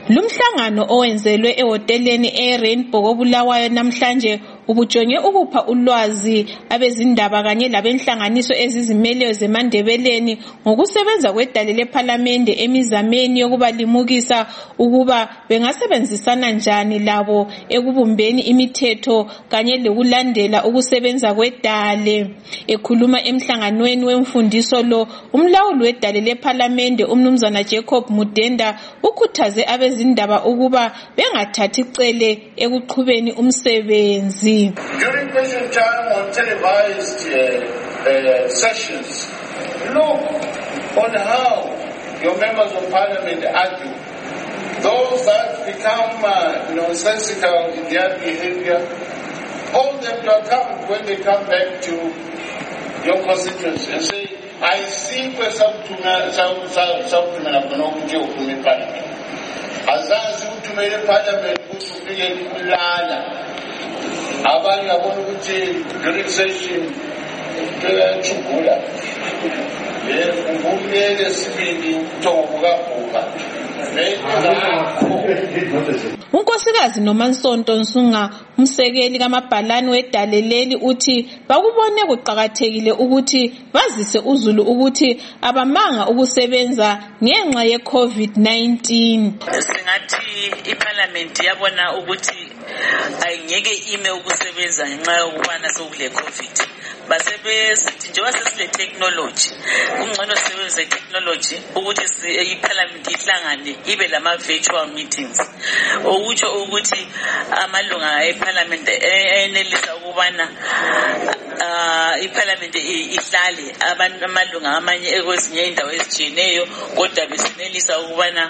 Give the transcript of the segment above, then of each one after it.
Lumhlangano owenzelwe ehoteleni eRainbow koBulawayo namhlanje ubujonge ukupha ulwazi abezindaba kanye labenhlanganiso ezizimeleyo zeMandebeleni ngokusebenza kwedale lePhalamende emizameni yokuba limukisa ukuba bengasebenzisana njani labo ekubumbeni imithetho kanye lokulandela ukusebenza kwedale. Ekhuluma emhlanganweni wemfundiso lo, umlawuli wedale lePhalamende uMnumzana Jacob Mudenda ukhuthaze abezindaba ukuba bengathathi icele ekuqhubeni umsebenzi. During question time on televised sessions, look on how your members of parliament argue. Those that become nonsensical in their behavior, hold them to account when they come back to your constituency and say, I see where some parliament. Azazi utumele parliament kusufile kulala. Abanye abona ukuthi during session chukula. Ngumele sibili uthongo kaBhuka. Unkosikazi Nomansonto Nsunga, umsekeli kaMabhalane wedale leli, uthi bakubone kuqhakathekile ukuthi bazise uZulu ukuthi abamanga ukusebenza ngenxa ye-COVID-19. Singathi iParliament yabona ukuthi ayingeke ime ukusebenza ngenxa yokubana sokule COVID. Basebesithi njengoba sesile technology kungcono sisebenzise technology ukuthi iParliament ihlangane ibe lama virtual meetings okutsho ukuthi amalunga eParliament enelisa ukubana iParliament ihlale amalunga amanye ekwezinye indawo ezitshiyeneyo kodwa besinelisa ukubana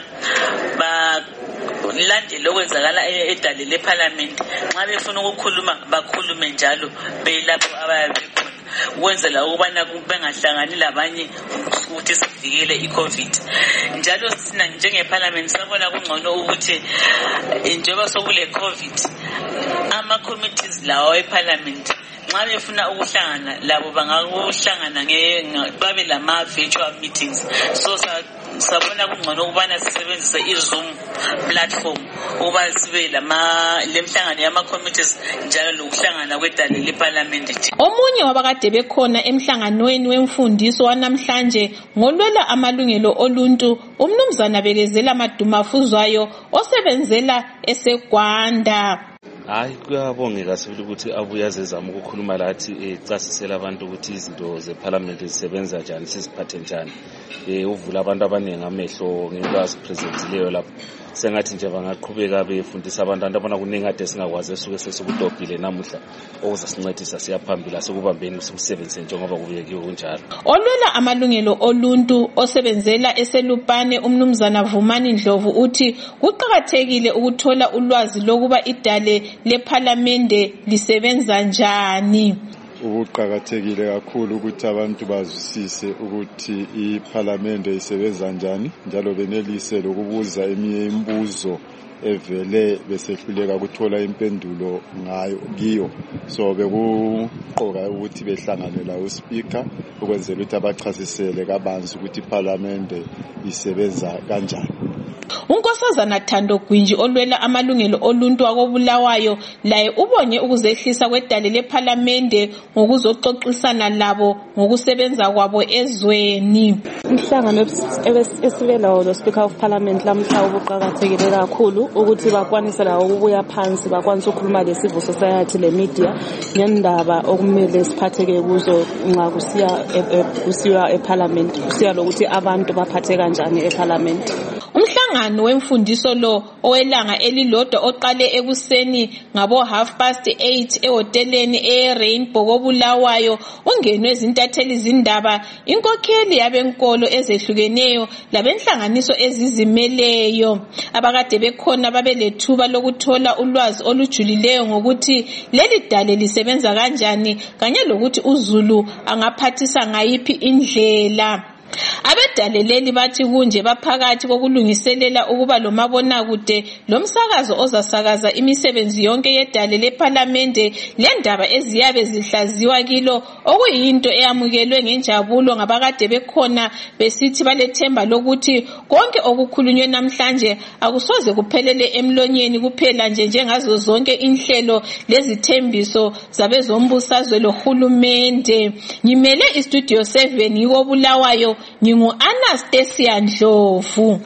landele okwenzakala edale leParliament. Nxa befuna ukukhuluma bakhulume njalo belapho abayabe khona ukwenzela ukubana bengahlangani labanye ukuthi sivikele iCovid. Njalo sina njengeParliament sabona kungcono ukuthi njengoba sokule COVID ama-committees lawo eParliament nxa befuna ukuhlangana labo bangakuhlangana babe lama virtual meetings. So sabona kungcono ukubana sisebenzise iZoom platform ukuba sibe lemhlangano yama-committees njalo lokuhlangana kwedale leParliament. Omunye wabakade bekhona emhlanganweni wemfundiso wanamhlanje ngolwela amalungelo oluntu, uMnumzana Bekezela Madumafuzwayo osebenzela eseGwanda. Hayi, kuyabongeka sibili ukuthi abuya zezama ukukhuluma lathi ecasisela abantu ukuthi izinto zeParliament zisebenza njani, siziphathe njani. Uvula abantu abaningi amehlo ngolwazi presentileyo lapho. Sengathi nje bangaqhubeka befundisa abantu abona kuningi ade singakwazi esuke sesukudobhile namuhla okuzasincedisa siyaphambili asekubambeni usebenze njengoba kubekiwe kunjalo. Olwela amalungelo oluntu osebenzela eselupane uMnumzana Vumani Ndlovu uthi kuqhakathekile ukuthola ulwazi lokuba idale lePhalamende lisebenza njani. Ukuqhakathekile kakhulu ukuthi abantu bazwisise ukuthi iPhalamende isebenza njani njalo benelise lokubuza eminye imibuzo evele besehluleka ukuthola impendulo kiyo. So bekuqoka ukuthi behlangane la uSpeaker ukwenzela ukuthi abachasisele kabanzi ukuthi iPhalamende isebenza kanjani. Unkosazana Thando Gwinji olwela amalungelo oluntu wakoBulawayo laye ubonye ukuzehlisa kwedale lePhalamende ngokuzoxoxisana labo ngokusebenza kwabo ezweni. Umhlangano esibelawo lo Speaker of Parliament lamhla ubuqhakathekile kakhulu ukuthi bakwanise lawo ukubuya phansi bakwanise ukukhuluma le-civil society le-media ngendaba okumele siphatheke kuzo nxa kusiya eParliament, kusiya lokuthi abantu baphathe kanjani eParliament. Umhlangano wemfundiso lo owelanga elilodwa oqale ekuseni ngabo 8:30 ehoteleni eRainbow koBulawayo ungenwe izintatheli zindaba, inkokheli yabenkolo ezehlukeneyo labenhlanganiso ezizimeleyo. Abakade bekhona babelethuba lokuthola ulwazi olujulileyo ngokuthi leli dale lisebenza kanjani kanye lokuthi uZulu angaphathisa ngayiphi indlela. Abedaleleli bathi kunje baphakathi kokulungiselela ukuba lomabonakude lomsakazo ozasakaza imisebenzi yonke yedale lephalamende lendaba eziyabe zihlaziwa kilo, okuyinto eyamukelwe ngenjabulo ngabakade bekhona besithi balethemba lokuthi konke okukhulunywe namhlanje akusoze kuphelele emlonyeni kuphela nje njengazo zonke inhlelo lezithembiso zabezombusazwe lohulumende. Ngimele iStudio 7 ngiko Bulawayo, ngingu Anastasia Ndlovu.